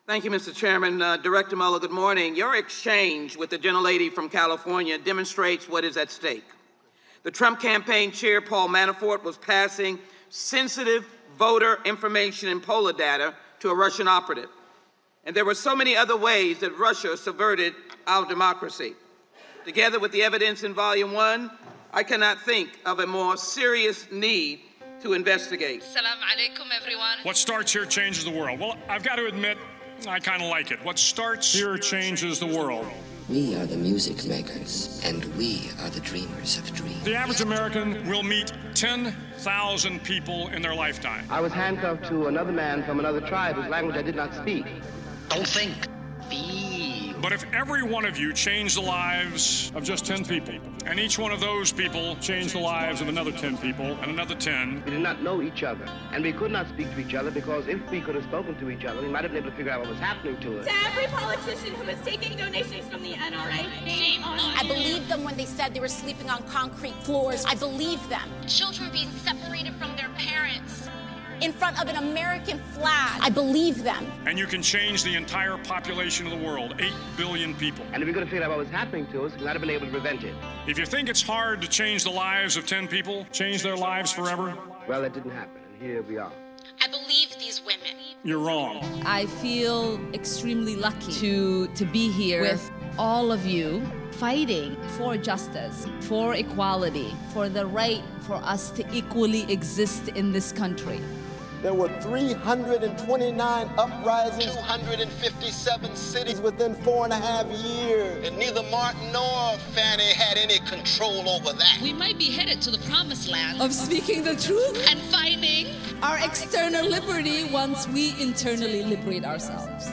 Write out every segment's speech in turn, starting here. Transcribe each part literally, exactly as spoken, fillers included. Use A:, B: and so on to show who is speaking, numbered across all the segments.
A: Thank you, Mister Chairman. Uh, Director Mueller, good morning. Your exchange with the gentlelady from California demonstrates what is at stake. The Trump campaign chair, Paul Manafort, was passing sensitive voter information and poll data to a Russian operative. And there were so many other ways that Russia subverted our democracy. Together with the evidence in Volume one, I cannot think of a more serious need to investigate.
B: Assalamu alaikum, everyone.
C: What starts here changes the world. Well, I've got to admit, I kind of like it. What starts here changes the world.
D: We are the music makers, and we are the dreamers of dreams.
C: The average American will meet ten thousand people in their lifetime.
E: I was handcuffed to another man from another tribe whose language I did not speak.
D: Don't think, feel.
C: But if every one of you changed the lives of just ten people, and each one of those people changed the lives of another ten people, and another ten...
E: We did not know each other, and we could not speak to each other because if we could have spoken to each other, we might have been able to figure out what was happening to us.
F: To every politician who is taking donations from the N R A, shame on
G: I believed them when they said they were sleeping on concrete floors. I believed them.
H: Children being separated from their parents.
G: In front of an American flag. I believe them.
C: And you can change the entire population of the world, eight billion people.
E: And if we could have figured out what was happening to us, we might have been able to prevent it.
C: If you think it's hard to change the lives of ten people, change their lives forever?
E: Well, that didn't happen, and here we are.
H: I believe these women.
C: You're wrong.
I: I feel extremely lucky to, to be here with all of you fighting for justice, for equality, for the right for us to equally exist in this country.
J: There were three hundred twenty-nine uprisings,
K: two hundred fifty-seven cities
J: within four and a half years.
K: And neither Martin nor Fannie had any control over that.
B: We might be headed to the promised land
I: of speaking the truth
B: and finding
I: our external liberty once we internally liberate ourselves.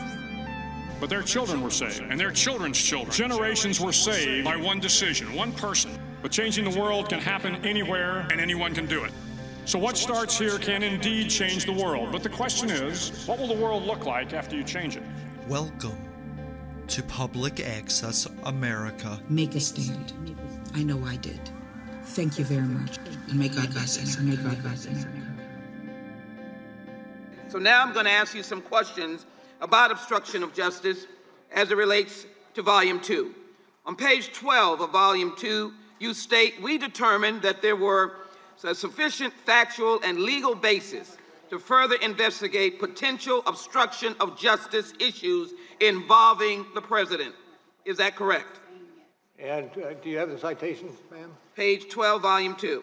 C: But their children were saved, and their children's children. Generations were saved by one decision, one person. But changing the world can happen anywhere, and anyone can do it. So what starts here can indeed change the world. But the question is, what will the world look like after you change it?
L: Welcome to Public Access America.
M: Make a stand. I know I did. Thank you very much. And may God bless us. And may God bless us.
A: So now I'm going to ask you some questions about obstruction of justice as it relates to Volume two. On page twelve of Volume two, you state, we determined that there were a sufficient factual and legal basis to further investigate potential obstruction of justice issues involving the president. Is that correct?
N: And uh, do you have the citation, ma'am?
A: Page twelve, Volume two.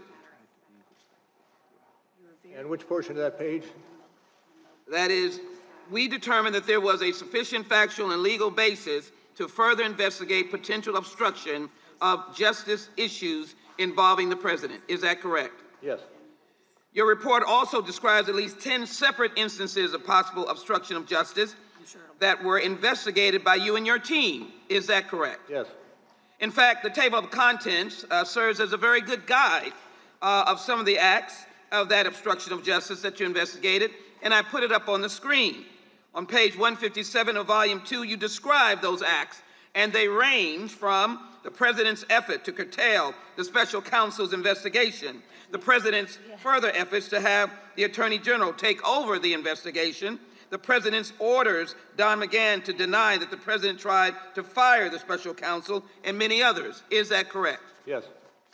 N: And which portion of that page?
A: That is, we determined that there was a sufficient factual and legal basis to further investigate potential obstruction of justice issues involving the president. Is that correct?
N: Yes.
A: Your report also describes at least ten separate instances of possible obstruction of justice that were investigated by you and your team. Is that correct?
N: Yes.
A: In fact, the table of contents uh, serves as a very good guide uh, of some of the acts of that obstruction of justice that you investigated, and I put it up on the screen. On page one fifty-seven of Volume two, you describe those acts, and they range from the president's effort to curtail the special counsel's investigation, the president's further efforts to have the attorney general take over the investigation, the president's orders Don McGahn to deny that the president tried to fire the special counsel, and many others. Is that correct?
N: Yes.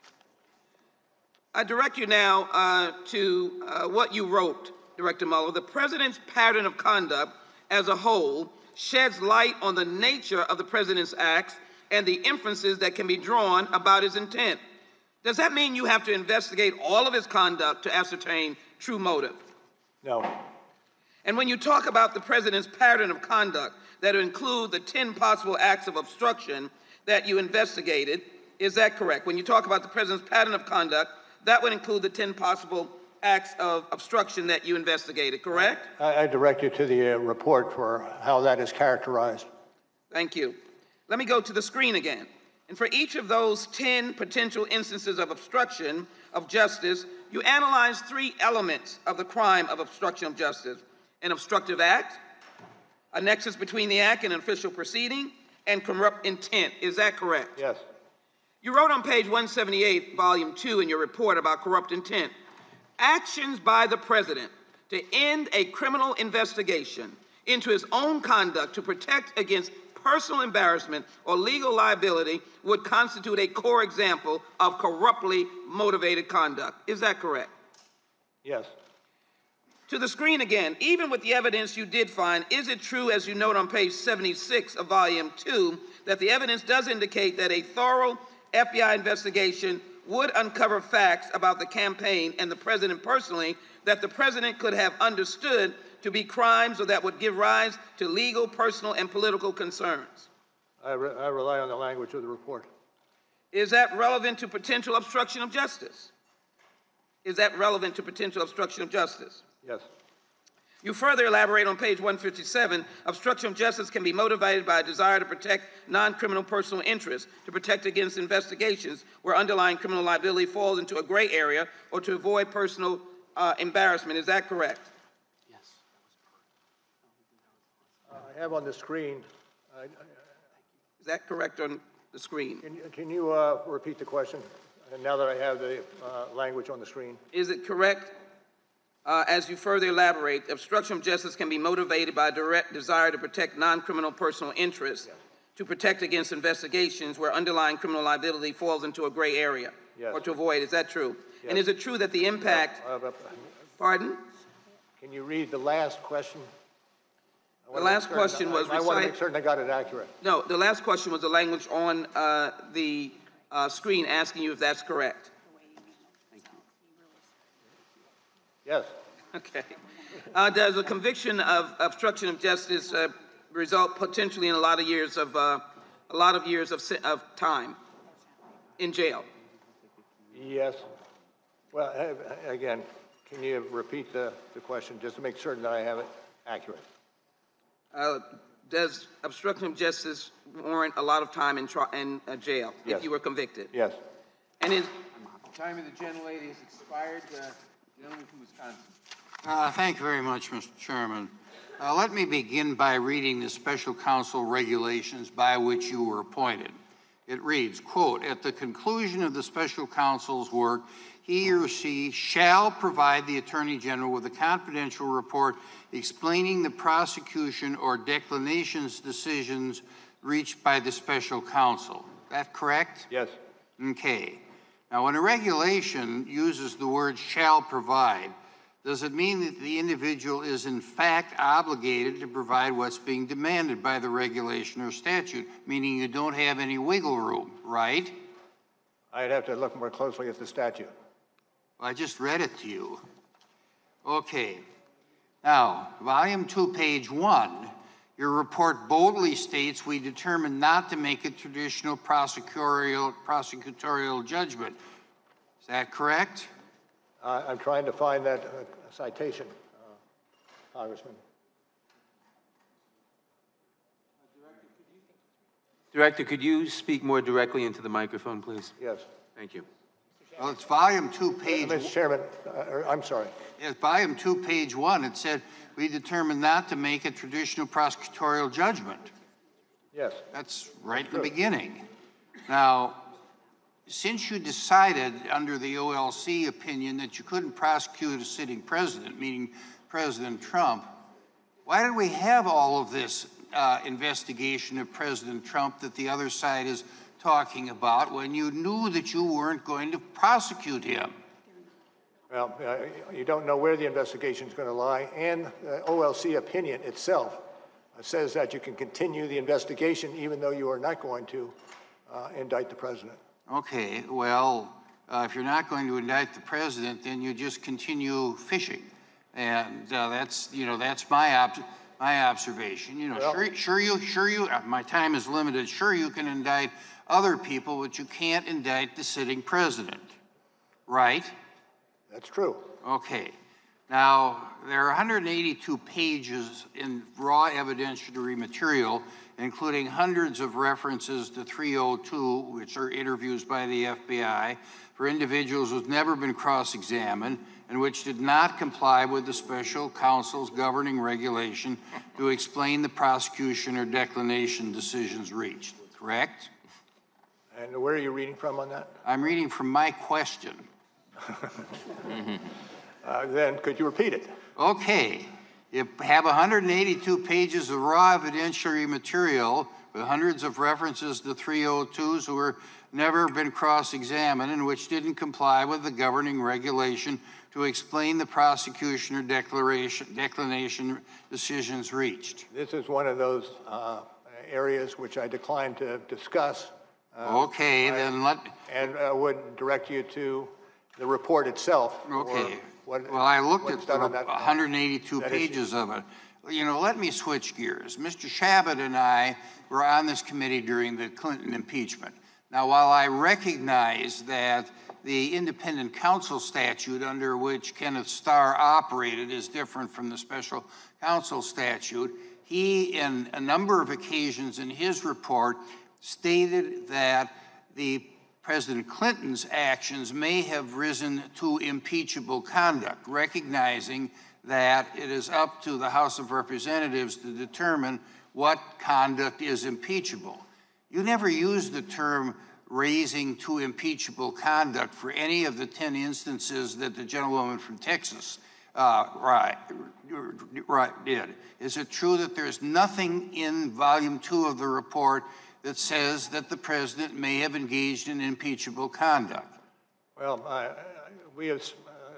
A: I direct you now uh, to uh, what you wrote, Director Mueller. The president's pattern of conduct as a whole sheds light on the nature of the president's acts and the inferences that can be drawn about his intent. Does that mean you have to investigate all of his conduct to ascertain true motive?
N: No.
A: And when you talk about the president's pattern of conduct that include the ten possible acts of obstruction that you investigated, is that correct? When you talk about the president's pattern of conduct, that would include the ten possible acts of obstruction that you investigated, correct?
N: I, I direct you to the uh, report for how that is characterized.
A: Thank you. Let me go to the screen again. And for each of those ten potential instances of obstruction of justice, you analyze three elements of the crime of obstruction of justice: an obstructive act, a nexus between the act and an official proceeding, and corrupt intent. Is that correct?
N: Yes.
A: You wrote on page one seventy-eight, Volume two, in your report about corrupt intent, actions by the president to end a criminal investigation into his own conduct to protect against personal embarrassment or legal liability would constitute a core example of corruptly motivated conduct. Is that correct?
N: Yes.
A: To the screen again. Even with the evidence you did find, is it true, as you note on page seventy-six of volume two, that the evidence does indicate that a thorough F B I investigation would uncover facts about the campaign and the president personally that the president could have understood to be crimes or that would give rise to legal, personal, and political concerns?
N: I, re I rely on the language of the report.
A: Is that relevant to potential obstruction of justice? Is that relevant to potential obstruction of justice?
N: Yes.
A: You further elaborate on page one fifty-seven, obstruction of justice can be motivated by a desire to protect non-criminal personal interests, to protect against investigations where underlying criminal liability falls into a gray area, or to avoid personal uh, embarrassment. Is that correct?
N: Yes. Uh, I have on the screen. I, I,
A: Is that correct on the screen?
N: Can you, can you uh, repeat the question? And now that I have the uh, language on the screen.
A: Is it correct? Uh, as you further elaborate, obstruction of justice can be motivated by a direct desire to protect non-criminal personal interests, yes. to protect against investigations where underlying criminal liability falls into a gray area,
N: yes.
A: or to avoid. Is that true?
N: Yes.
A: And is it true that the impact...
N: Uh, uh,
A: pardon?
N: Can you read the last question?
A: The last question was...
N: I, I want to make certain I got it accurate.
A: No, the last question was the language on uh, the uh, screen asking you if that's correct.
N: Yes.
A: Okay. Uh, does a conviction of obstruction of justice uh, result potentially in a lot of years of uh, a lot of years of, of time in jail?
N: Yes. Well, uh, again, can you repeat the, the question just to make certain that I have it accurate?
A: Uh, does obstruction of justice warrant a lot of time in, in uh, jail
N: yes.
A: if you were convicted?
N: Yes.
A: And is
O: the time of the gentlelady has expired. Uh, gentleman from Wisconsin.
P: Uh, thank you very much, Mister Chairman. Uh, let me begin by reading the special counsel regulations by which you were appointed. It reads, quote, at the conclusion of the special counsel's work, he or she shall provide the Attorney General with a confidential report explaining the prosecution or declinations decisions reached by the special counsel. That correct?
N: Yes.
P: Okay. Now, when a regulation uses the word shall provide, does it mean that the individual is in fact obligated to provide what's being demanded by the regulation or statute, meaning you don't have any wiggle room, right?
N: I'd have to look more closely at the statute.
P: Well, I just read it to you. Okay. Now, volume two, page one, your report boldly states we determined not to make a traditional prosecutorial, prosecutorial judgment. Is that correct?
N: Uh, I'm trying to find that uh, citation, uh, Congressman.
O: Director, could you speak more directly into the microphone, please?
N: Yes.
O: Thank you.
P: Well, it's volume two, page...
N: Uh, Mister Chairman, uh, I'm sorry.
P: Yes, volume two, page one, it said we determined not to make a traditional prosecutorial judgment.
N: Yes.
P: That's right in the beginning. Now, since you decided under the O L C opinion that you couldn't prosecute a sitting president, meaning President Trump, why did we have all of this uh, investigation of President Trump that the other side is talking about when you knew that you weren't going to prosecute him?
N: Well, uh, you don't know where the investigation is going to lie, and the O L C opinion itself uh, says that you can continue the investigation even though you are not going to uh, indict the president.
P: Okay, well, uh, if you're not going to indict the president, then you just continue fishing, and uh, that's, you know, that's my ob my observation. You know, well, sure, sure you, sure you. Uh, my time is limited. Sure, you can indict other people, but you can't indict the sitting president, right?
N: That's true.
P: Okay. Now, there are one hundred eighty-two pages in raw evidentiary material, including hundreds of references to three oh two, which are interviews by the F B I, for individuals who've never been cross-examined and which did not comply with the special counsel's governing regulation to explain the prosecution or declination decisions reached, correct?
N: And where are you reading from on that?
P: I'm reading from my question.
N: uh, then could you repeat it?
P: Okay. You have one hundred eighty-two pages of raw evidentiary material with hundreds of references to three oh twos who were never been cross-examined and which didn't comply with the governing regulation to explain the prosecution or declaration, declination decisions reached.
N: This is one of those uh, areas which I declined to discuss.
P: Uh, okay, I, then let...
N: And uh, would direct you to the report itself.
P: Okay.
N: What,
P: well, I looked at the
N: on that,
P: one hundred eighty-two pages of it. You know, let me switch gears. Mister Chabot and I were on this committee during the Clinton impeachment. Now, while I recognize that the independent counsel statute under which Kenneth Starr operated is different from the special counsel statute, he, in a number of occasions in his report, stated that the President Clinton's actions may have risen to impeachable conduct, recognizing that it is up to the House of Representatives to determine what conduct is impeachable. You never used the term raising to impeachable conduct for any of the ten instances that the gentlewoman from Texas uh, right, right, did. Is it true that there's nothing in volume two of the report that says that the president may have engaged in impeachable conduct?
N: Well, I, we have uh,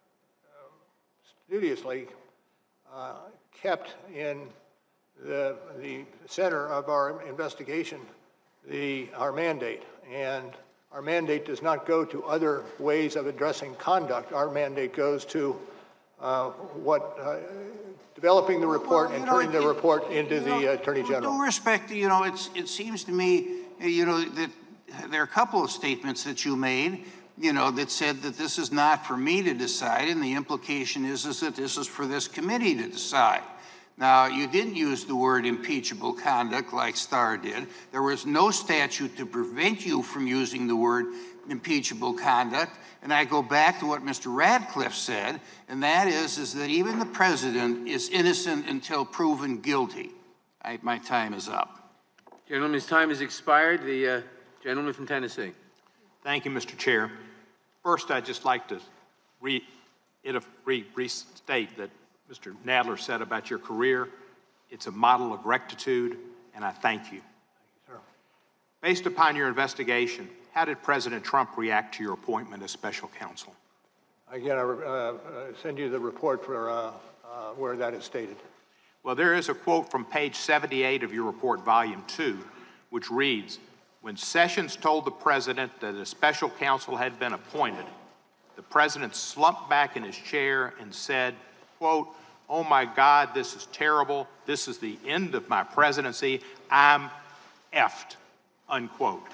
N: studiously uh, kept in the, the center of our investigation the, our mandate. And our mandate does not go to other ways of addressing conduct. Our mandate goes to uh, what uh, developing the report well, and know, turning it, the report into the know, Attorney General.
P: With due respect, you know, it's, it seems to me, you know, that there are a couple of statements that you made, you know, that said that this is not for me to decide, and the implication is, is that this is for this committee to decide. Now, you didn't use the word impeachable conduct like Starr did. There was no statute to prevent you from using the word impeachable conduct. And I go back to what Mister Radcliffe said, and that is, is that even the president is innocent until proven guilty. I, my time is up.
O: Gentleman's time has expired. The uh, gentleman from Tennessee.
Q: Thank you, Mister Chair. First, I'd just like to re, re, restate that Mister Nadler said about your career. It's a model of rectitude, and I thank you. Thank you, sir. Based upon your investigation, how did President Trump react to your appointment as special counsel?
N: Again, I uh, send you the report for uh, uh, where that is stated.
Q: Well, there is a quote from page seventy-eight of your report, volume two, which reads, when Sessions told the president that a special counsel had been appointed, the president slumped back in his chair and said, quote, oh my God, this is terrible. This is the end of my presidency. I'm effed, unquote.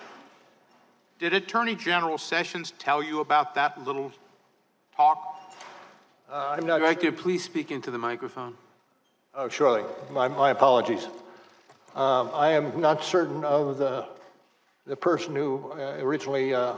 Q: Did Attorney General Sessions tell you about that little talk?
N: Uh, I'm not
O: Director, please speak into the microphone.
N: Oh, surely. My, my apologies. Um, I am not certain of the, the person who uh, originally uh,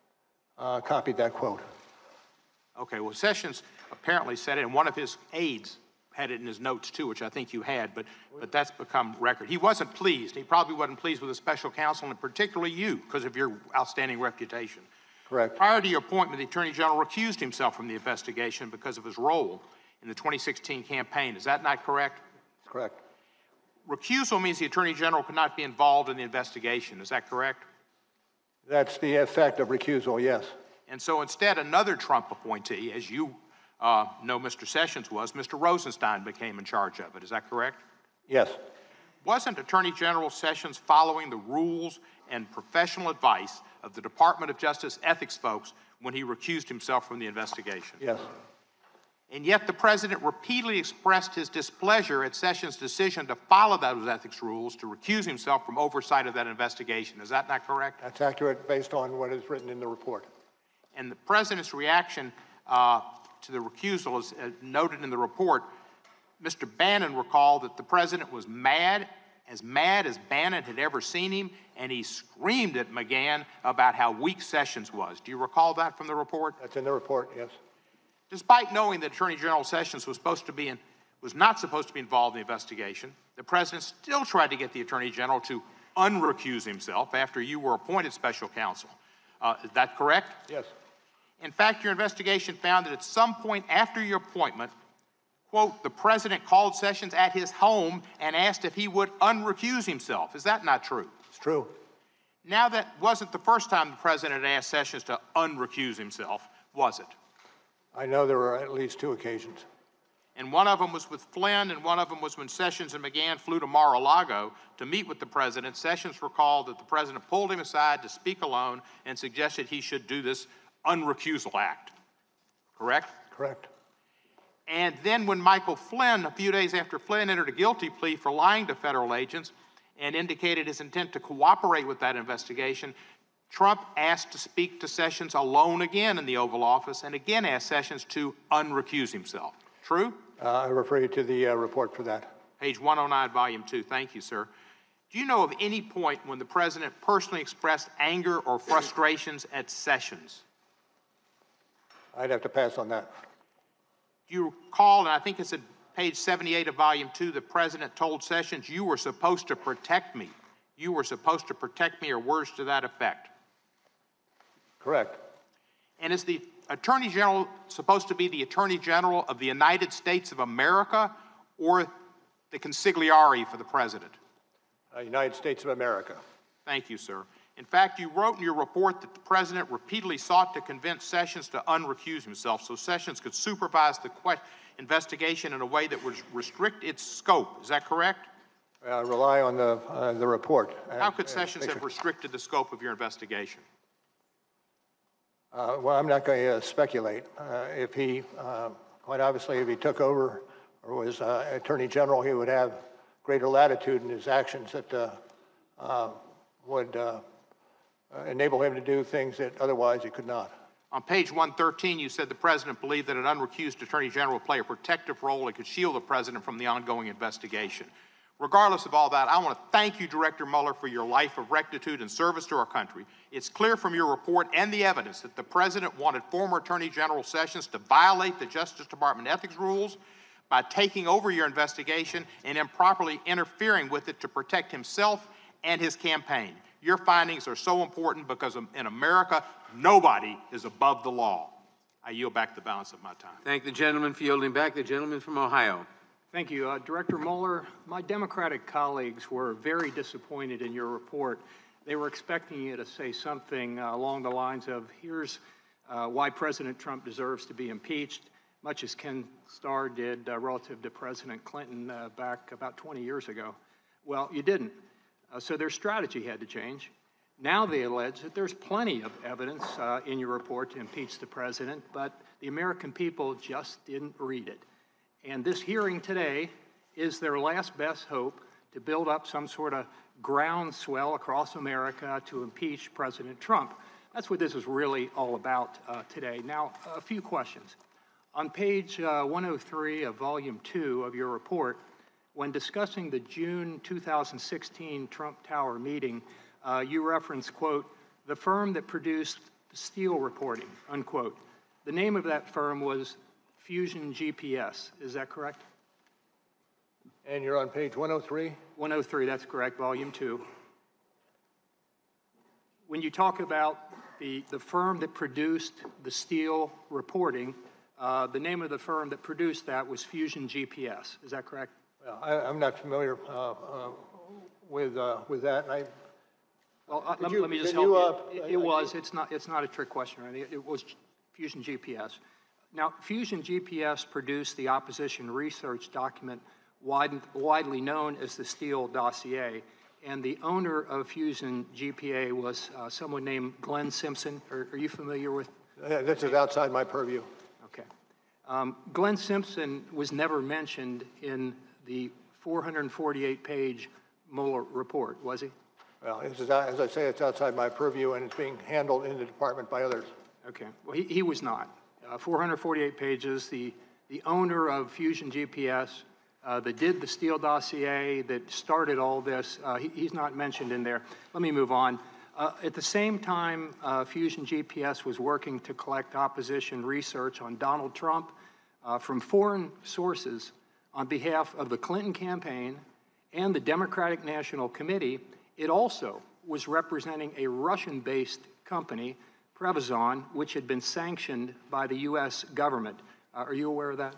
N: uh, copied that quote.
Q: Okay, well, Sessions apparently said it, and one of his aides had it in his notes too, which I think you had, but, but that's become record. He wasn't pleased. He probably wasn't pleased with the special counsel, and particularly you, because of your outstanding reputation.
N: Correct.
Q: Prior to your appointment, the Attorney General recused himself from the investigation because of his role in the twenty sixteen campaign. Is that not correct?
N: Correct.
Q: Recusal means the Attorney General cannot be involved in the investigation. Is that correct?
N: That's the effect of recusal, yes.
Q: And so instead, another Trump appointee, as you uh, know Mister Sessions was, Mister Rosenstein became in charge of it. Is that correct?
N: Yes.
Q: Wasn't Attorney General Sessions following the rules and professional advice of the Department of Justice ethics folks when he recused himself from the investigation?
N: Yes.
Q: And yet the president repeatedly expressed his displeasure at Sessions' decision to follow those ethics rules to recuse himself from oversight of that investigation. Is that not correct?
N: That's accurate based on what is written in the report.
Q: And the president's reaction uh, to the recusal is uh, noted in the report. Mister Bannon recalled that the president was mad, as mad as Bannon had ever seen him, and he screamed at McGahn about how weak Sessions was. Do you recall that from the report?
N: That's in the report, yes.
Q: Despite knowing that Attorney General Sessions was supposed to be in, was not supposed to be involved in the investigation, the president still tried to get the Attorney General to unrecuse himself after you were appointed special counsel. Uh, is that correct?
N: Yes.
Q: In fact, your investigation found that at some point after your appointment, quote, the president called Sessions at his home and asked if he would unrecuse himself. Is that not true?
N: It's true.
Q: Now, that wasn't the first time the president asked Sessions to unrecuse himself, was it?
N: I know there were at least two occasions.
Q: And one of them was with Flynn, and one of them was when Sessions and McGahn flew to Mar-a-Lago to meet with the president. Sessions recalled that the president pulled him aside to speak alone and suggested he should do this unrecusal act. Correct?
N: Correct.
Q: And then when Michael Flynn, a few days after Flynn entered a guilty plea for lying to federal agents and indicated his intent to cooperate with that investigation, Trump asked to speak to Sessions alone again in the Oval Office and again asked Sessions to unrecuse himself. True?
N: Uh, I refer you to the uh, report for that.
Q: Page one oh nine, volume two. Thank you, sir. Do you know of any point when the president personally expressed anger or frustrations at Sessions?
N: I'd have to pass on that.
Q: Do you recall, and I think it's at page seventy-eight of volume two, the president told Sessions, you were supposed to protect me. You were supposed to protect me, or words to that effect.
N: Correct.
Q: And is the Attorney General supposed to be the Attorney General of the United States of America or the consigliere for the president?
N: Uh, United States of America.
Q: Thank you, sir. In fact, you wrote in your report that the president repeatedly sought to convince Sessions to unrecuse himself so Sessions could supervise the investigation in a way that would restrict its scope. Is that correct?
N: Uh, rely on the, uh, the report.
Q: How could Sessions have restricted the scope of your investigation?
N: Uh, well, I'm not going to uh, speculate. Uh, if he, uh, quite obviously, if he took over or was uh, Attorney General, he would have greater latitude in his actions that uh, uh, would uh, enable him to do things that otherwise he could not.
Q: On page one thirteen, you said the president believed that an unrecused Attorney General would play a protective role and could shield the president from the ongoing investigation. Regardless of all that, I want to thank you, Director Mueller, for your life of rectitude and service to our country. It's clear from your report and the evidence that the president wanted former Attorney General Sessions to violate the Justice Department ethics rules by taking over your investigation and improperly interfering with it to protect himself and his campaign. Your findings are so important because in America, nobody is above the law. I yield back the balance of my time.
O: Thank the gentleman for yielding back. The gentleman from Ohio.
R: Thank you. Uh, Director Mueller, my Democratic colleagues were very disappointed in your report. They were expecting you to say something uh, along the lines of, here's uh, why President Trump deserves to be impeached, much as Ken Starr did uh, relative to President Clinton uh, back about twenty years ago. Well, you didn't. Uh, so their strategy had to change. Now they allege that there's plenty of evidence uh, in your report to impeach the president, but the American people just didn't read it. And this hearing today is their last best hope to build up some sort of groundswell across America to impeach President Trump. That's what this is really all about uh, today. Now, a few questions. On page uh, one oh three of volume two of your report, when discussing the June two thousand sixteen Trump Tower meeting, uh, you reference, quote, the firm that produced the Steele reporting, unquote. The name of that firm was Fusion G P S. Is that correct?
N: And you're on page one oh three?
R: one oh three, that's correct, volume two. When you talk about the, the firm that produced the Steele reporting, uh, the name of the firm that produced that was Fusion G P S. Is that correct?
N: Well, I, I'm not familiar uh, uh, with uh, with that. And I,
R: well, uh, let,
N: you,
R: let me just help
N: you.
R: you.
N: Uh,
R: it, it was. It's not. It's not a trick question. Right? It, it was Fusion G P S. Now, Fusion G P S produced the opposition research document wide, widely known as the Steele dossier, and the owner of Fusion G P A was uh, someone named Glenn Simpson. Are, are you familiar with?
N: Uh, this is outside my purview.
R: Okay. Um, Glenn Simpson was never mentioned in the four hundred forty-eight page Mueller report, was he?
N: Well, this is, as I say, it's outside my purview, and it's being handled in the department by others.
R: Okay. Well, he, he was not. Uh, four hundred forty-eight pages, the, the owner of Fusion G P S uh, that did the Steele dossier, that started all this, uh, he, he's not mentioned in there. Let me move on. Uh, at the same time, uh, Fusion G P S was working to collect opposition research on Donald Trump uh, from foreign sources on behalf of the Clinton campaign and the Democratic National Committee. It also was representing a Russian-based company, Prevazon, which had been sanctioned by the U S government. Uh, are you aware of that?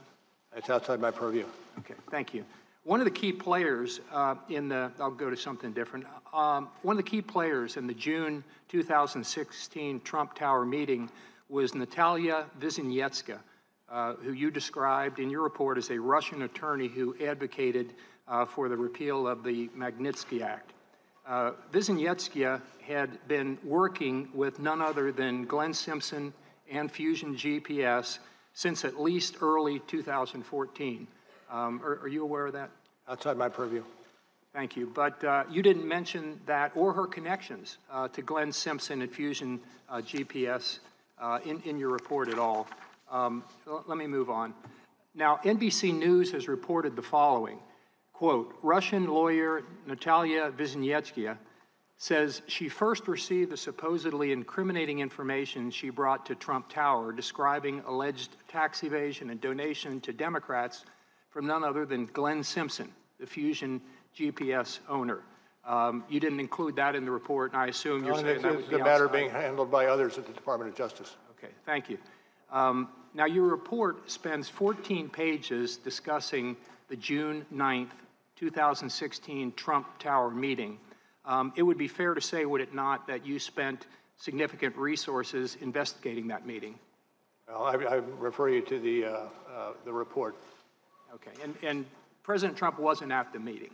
N: It's outside my purview.
R: Okay, thank you. One of the key players uh, in the, I'll go to something different. Um, one of the key players in the June two thousand sixteen Trump Tower meeting was Natalia Wisniewska, uh, who you described in your report as a Russian attorney who advocated uh, for the repeal of the Magnitsky Act. Uh, Wisniewska had been working with none other than Glenn Simpson and Fusion G P S since at least early two thousand fourteen. Um, are, are you aware of that?
N: Outside my purview.
R: Thank you. But uh, you didn't mention that or her connections uh, to Glenn Simpson and Fusion uh, G P S uh, in, in your report at all. Um, l- let me move on. Now, N B C News has reported the following. Quote, Russian lawyer Natalia Wisniewska says she first received the supposedly incriminating information she brought to Trump Tower describing alleged tax evasion and donation to Democrats from none other than Glenn Simpson, the Fusion G P S owner. Um, you didn't include that in the report, and I assume you're
N: No,
R: saying
N: it's,
R: that
N: it's
R: would be
N: the matter
R: outside.
N: being handled by others at the Department of Justice.
R: Okay, thank you. Um, now, your report spends fourteen pages discussing the June ninth, two thousand sixteen Trump Tower meeting. Um, it would be fair to say, would it not, that you spent significant resources investigating that meeting?
N: Well, I, I refer you to the, uh, uh, the report.
R: Okay, and, and President Trump wasn't at the meeting?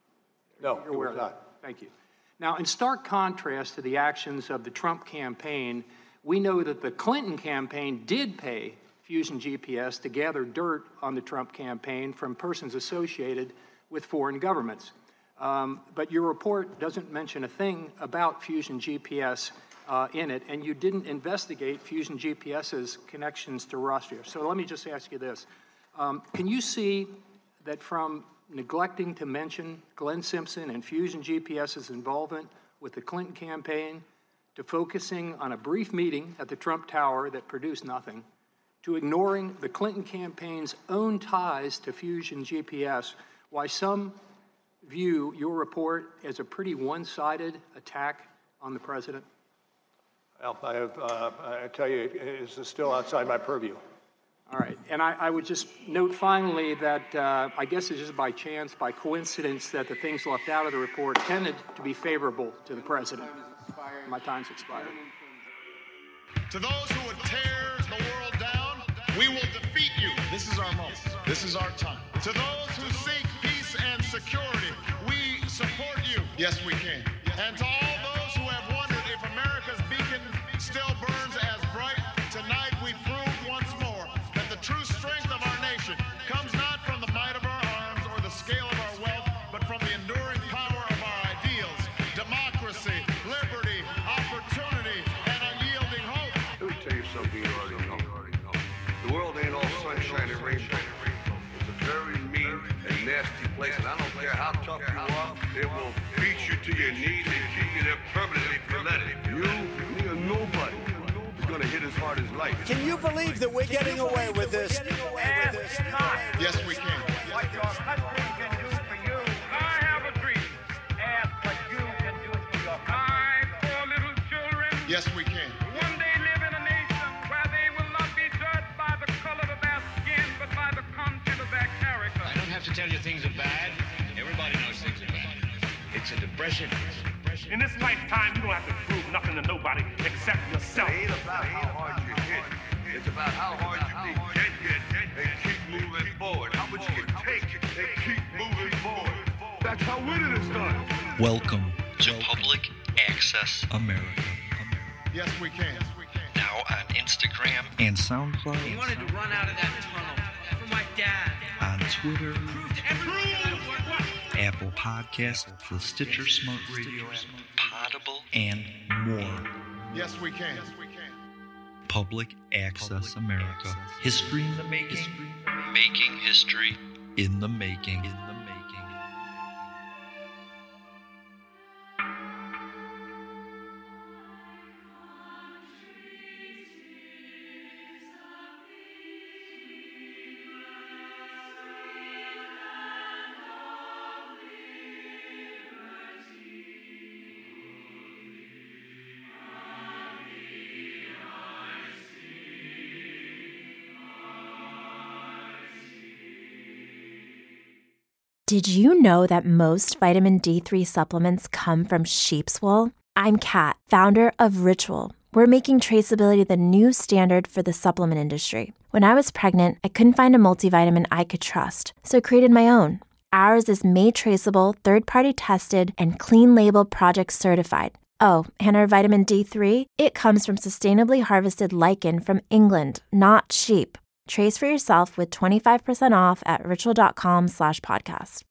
N: No,
R: You're
N: he
R: aware
N: was
R: of that?
N: not.
R: Thank you. Now, in stark contrast to the actions of the Trump campaign, we know that the Clinton campaign did pay Fusion G P S to gather dirt on the Trump campaign from persons associated with foreign governments. Um, but your report doesn't mention a thing about Fusion G P S uh, in it, and you didn't investigate Fusion GPS's connections to Russia. So let me just ask you this. Um, can you see that from neglecting to mention Glenn Simpson and Fusion G P S's involvement with the Clinton campaign, to focusing on a brief meeting at the Trump Tower that produced nothing, to ignoring the Clinton campaign's own ties to Fusion G P S, why some view your report as a pretty one-sided attack on the president?
N: Well, I, have, uh, I tell you, it is still outside my purview.
R: All right, and I, I would just note finally that uh, I guess it's just by chance, by coincidence, that the things left out of the report tended to be favorable to the president. My time's expired.
K: To those who would tear the world down, we will defeat you. This is our moment. This is our time. To those who seek peace and security, we support you. Yes, we can. And to all those who have wondered if America's beacon still burns as bright, tonight we prove once more that the true strength of our nation comes not from the might of our arms or the scale of our wealth, but from the enduring power of our ideals, democracy, liberty, opportunity, and unyielding hope.
S: Let me tell you something you already know. The world ain't all sunshine and rainbow. It's a very mean and nasty place, and I don't care how tough you are, it will beat you to your knees and keep you there permanently if you let it. You, me, or nobody is gonna hit as hard as life.
J: Can you believe that we're getting away with this?
K: Yes, we can.
T: What your country can do for you. I have a dream. Ask what you can do for your country. My poor little children.
K: Yes, we can.
T: One day live in a nation where they will not be judged by the color of their skin, but by the content of their character.
U: I don't have to tell you things are bad. Everybody knows things are bad. It's a depression.
T: In this lifetime, you don't have to prove nothing to nobody except yourself.
S: It ain't about how hard you hit. It's about how hard you can get hit and keep moving forward. How much you can take and keep moving forward. That's how winning is done.
L: Welcome to Public Access America.
K: Yes, we can.
L: Now on Instagram and SoundCloud.
V: He wanted to run out of that tunnel for my dad.
L: On Twitter.
V: Prove to everyone what?
L: Apple Podcasts, the Stitcher Smart Radio app, Audible, and more.
K: Yes, we can.
L: Public Access America. History in the making. Making history in the making. In the making.
D: Did you know that most vitamin D three supplements come from sheep's wool? I'm Kat, founder of Ritual. We're making traceability the new standard for the supplement industry. When I was pregnant, I couldn't find a multivitamin I could trust, so I created my own. Ours is made traceable, third-party tested, and clean label project certified. Oh, and our vitamin D three, it comes from sustainably harvested lichen from England, not sheep. Trace for yourself with twenty-five percent off at ritual.com slash podcast.